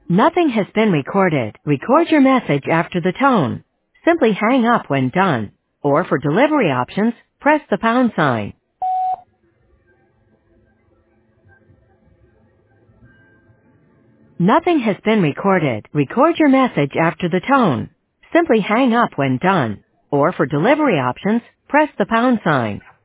Nothing has been recorded. Record your message after the tone. Simply hang up when done. Or for delivery options, press the pound sign. Nothing has been recorded. Record your message after the tone. Simply hang up when done. Or for delivery options, press the pound sign.